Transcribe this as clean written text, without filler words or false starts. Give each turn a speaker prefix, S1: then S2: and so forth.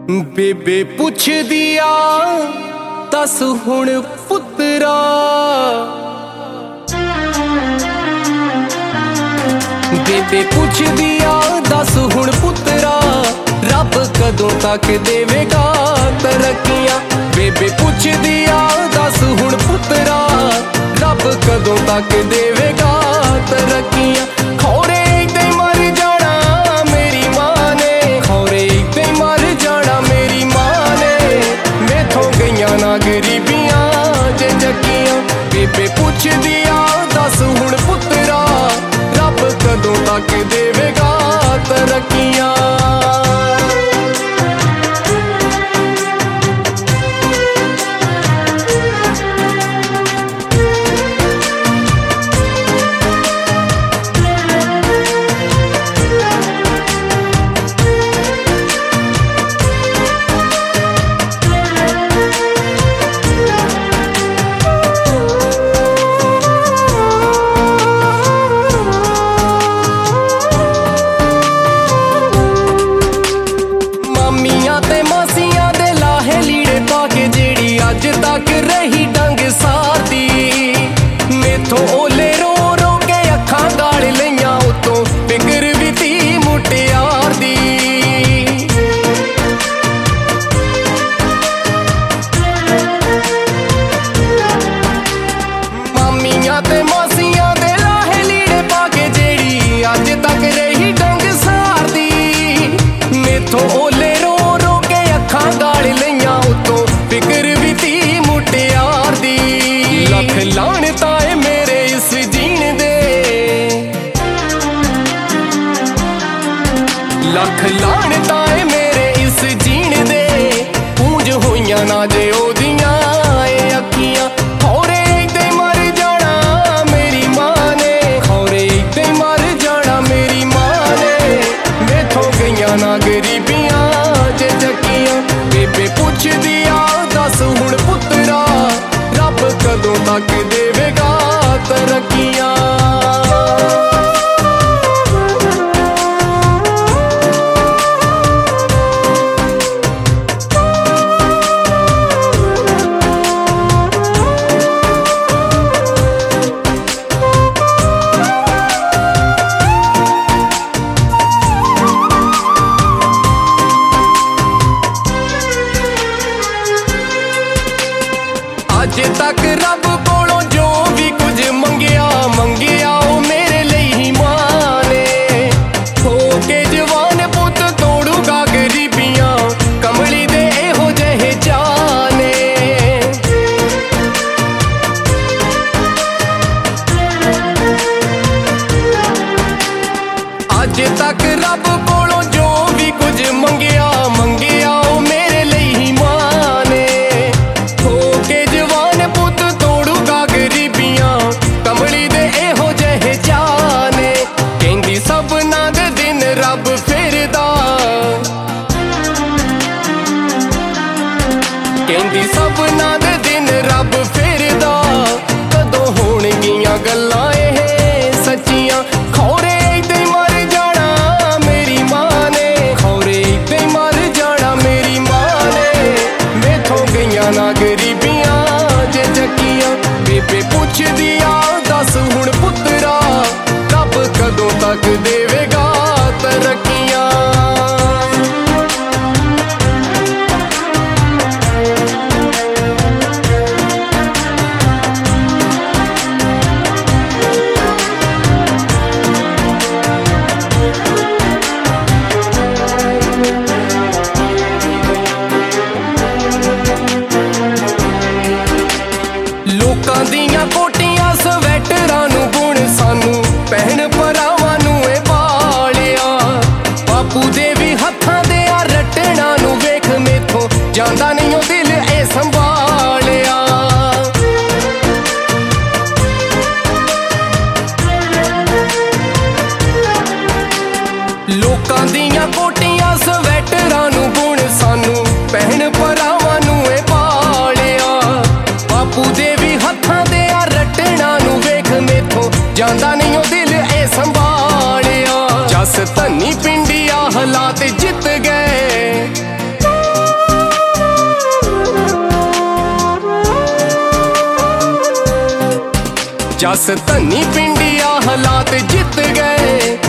S1: ਬੇਬੇ ਪੁੱਛਦੀ ਆ ਦੱਸ ਹੁਣ ਪੁੱਤਰਾ, ਬੇਬੇ ਪੁੱਛਦੀ ਆ ਦੱਸ ਹੁਣ ਪੁੱਤਰਾ, ਰੱਬ ਕਦੋਂ ਤੱਕ ਦੇਵੇਗਾ ਤਰੱਕੀਆਂ। ਬੇਬੇ ਪੁੱਛਦੀ ਆ ਦੱਸ ਹੁਣ ਪੁੱਤਰਾ, ਰੱਬ ਕਦੋਂ ਤੱਕ ਦੇਵੇਗਾ ਤਰੱਕੀਆਂ। ਖੌਰੇ ਏਦਾਂ ਹੀ ਮਰ ਜਾਣਾ ਮੇਰੀ ਮਾਂ ਨੇ, ਖੌਰੇ ਏਦਾਂ ਹੀ ਮਰ ਜਾਣਾ ਮੇਰੀ ਮਾਂ ਨੇ, ਮੈਥੋਂ ਗਈਆਂ ਨਾ ਗਰੀਬੀਆਂ ਜੇ ਚੱਕੀਆਂ। ਬੇਬੇ ਪੁੱਛਦੀ ਆ ਦੱਸ ਹੁਣ ਪੁੱਤਰਾ, ਰੱਬ ਕਦੋਂ ਤੱਕ ਦੇਵੇਗਾ ਤਰੱਕੀਆਂ। ਅੱਜ ਤੱਕ ਰਹੀ ਡੰਗ ਸਾਦੀ, ਮੈਥੋਂ ਓਲੇ ਰੋ ਰੋ ਕੇ ਅੱਖਾਂ ਗਾਲ ਲਈਆਂ, ਉਤੋਂ ਫਿਕਰ ਵੀ ਤੀ ਮੁਟਿਆਰ ਦੀ। ਮਾਮੀਆਂ ਤੇ ਮਾਸੀਆਂ ਦੇ ਲਾਹੇ ਲੀੜੇ ਪਾ ਕੇ ਜਿਹੜੀ ਅੱਜ ਤੱਕ ਰਹੀ ਡੰਗ ਸਾਰਦੀ, ਮੈਥੋਂ ਓਲੇ ਰੋ ਰੋ ਕੇ ਅੱਖਾਂ ਗਾਲ ਲਈਆਂ, ਉਤੋਂ ਫਿਕਰ ਵੀ ਤੀ ਮੁਟਿਆਰ ਦੀ। ਲੱਖ ਲਾਹਣਤਾਂ ਏ ਮੇਰੇ ਇਸ ਜੀਣ ਦੇ, ਲੱਖ ਲਾਹਣਤਾਂ ਏ ਮੇਰੇ ਇਸ ਜੀਣ ਦੇ, ਪੂੰਝ ਹੋਈਆਂ ਨਾ ਜੇ ਉਹਦੀਆਂ ਏ ਅੱਖੀਆਂ। ਖੌਰੇ ਏਦਾਂ ਹੀ ਮਰ ਜਾਣਾ ਮੇਰੀ ਮਾਂ ਨੇ, ਖੌਰੇ ਏਦਾਂ ਹੀ ਮਰ ਜਾਣਾ ਮੇਰੀ ਮਾਂ ਨੇ, ਮੈਥੋਂ ਗਈਆਂ ਨਾ ਗਰੀਬੀਆਂ ਜੇ ਚੱਕੀਆਂ। ਬੇਬੇ ਪੁੱਛਦੀ ਆ ਦੱਸ ਹੁਣ ਪੁੱਤਰਾ, ਰੱਬ ਕਦੋਂ ਤੱਕ ਦੇਵੇਗਾ ਤਰੱਕੀਆਂ। ਅੱਜ ਤੱਕ ਰੱਬ ਕੋਲੋਂ ਜੋ ਵੀ ਕੁਝ ਮੰਗਿਆ, ਮੰਗਿਆ ਉਹ ਮੇਰੇ ਲਈ ਹੀ ਮਾਂ ਨੇ। ਹੋ ਕੇ ਜਵਾਨ ਪੁੱਤ ਤੋੜੂਗਾ ਗਰੀਬੀਆਂ, ਕਮਲੀ ਦੇ ਇਹੋ ਜਿਹੇ ਚਾਅ ਨੇ। ਅੱਜ ਤੱਕ ਰੱਬ ਕੋਲੋਂ ਜੋ ਵੀ ਕੁਝ ਮੰਗਿਆ, ਮੰਗਿਆ ਉਹ ਮੇਰੇ ਲਈ ਹੀ ਮਾਂ ਨੇ। ਹੋ ਕੇ ਜਵਾਨ ਪੁੱਤ ਤੋੜੂਗਾ ਗਰੀਬੀਆਂ, ਕਮਲੀ ਦੇ ਇਹੋ ਜਿਹੇ ਚਾਅ ਨੇ। ਕਹਿੰਦੀ ਸਭਨਾਂ ਦੇ ਦਿਨ ਰੱਬ ਫੇਰਦਾ, ਕਹਿੰਦੀ ਸਭਨਾਂ ਦੇ ਦਿਨ ਰੱਬ ਫੇਰਦਾ, ਕਦੋਂ ਹੋਣਗੀਆਂ ਗੱਲਾਂ ਇਹ ਸੱਚੀਆਂ। ਖੌਰੇ ਏਦਾਂ ਹੀ ਮਰ ਜਾਣਾ ਮੇਰੀ ਮਾਂ ਨੇ, ਖੌਰੇ ਏਦਾਂ ਹੀ ਮਰ ਜਾਣਾ ਮੇਰੀ ਮਾਂ ਨੇ, ਮੈਥੋਂ ਗਈਆਂ ਨਾ ਗਰੀਬੀਆਂ ਜੇ ਚੱਕੀਆਂ। ਬੇਬੇ ਪੁੱਛਦੀ ਆ ਦੱਸ ਹੁਣ ਪੁੱਤਰਾ, ਰੱਬ ਕਦੋਂ ਤੱਕ ਦੇਵੇਗਾ ਤਰੱਕੀਆਂ। ਲੋਕਾਂ ਦੀਆਂ ਕੋਟੀਆਂ ਸਵੈਟਰਾਂ ਨੂੰ ਗੁਣ ਸਾਨੂੰ, ਭੈਣ ਭਰਾਵਾਂ ਨੂੰ ਏ ਪਾਲਿਆ। ਬਾਪੂ ਦੇ ਵੀ ਹੱਥਾਂ ਦੇ ਆ ਰੱਟਣਾ ਨੂੰ ਵੇਖ, ਮੈਥੋਂ ਜਾਂਦਾ ਨਹੀਂ ਉਹ ਦਿਲ ਏ ਸੰਭਾਲਿਆ। ਲੋਕਾਂ ਦੀਆਂ ਕੋਟੀਆਂ ਸਵੈਟਰਾਂ ਨੂੰ ਗੁਣ ਸਾਨੂੰ, ਭੈਣ ਭਰਾਵਾਂ ਨੂੰ ਏ ਪਾਲਿਆ। ਬਾਪੂ ਦੇ ਵੀ ਹੱਥਾਂ ਦੇ ਆ ਰੱਟਣਾ ਨੂੰ ਵੇਖ, ਮੈਥੋਂ ਜਾਂਦਾ ਨਹੀਂ ਉਹ ਦਿਲ ਏ ਸੰਭਾਲਿਆ। ਜਸ ਧਨੀ ਪਿੰਡੀਆ ਹਾਲਾਤ ਜਿੱਤ ਗਏ, ਜਸ ਧਨੀ ਪਿੰਡੀਆ ਹਾਲਾਤ ਜਿੱਤ ਗਏ।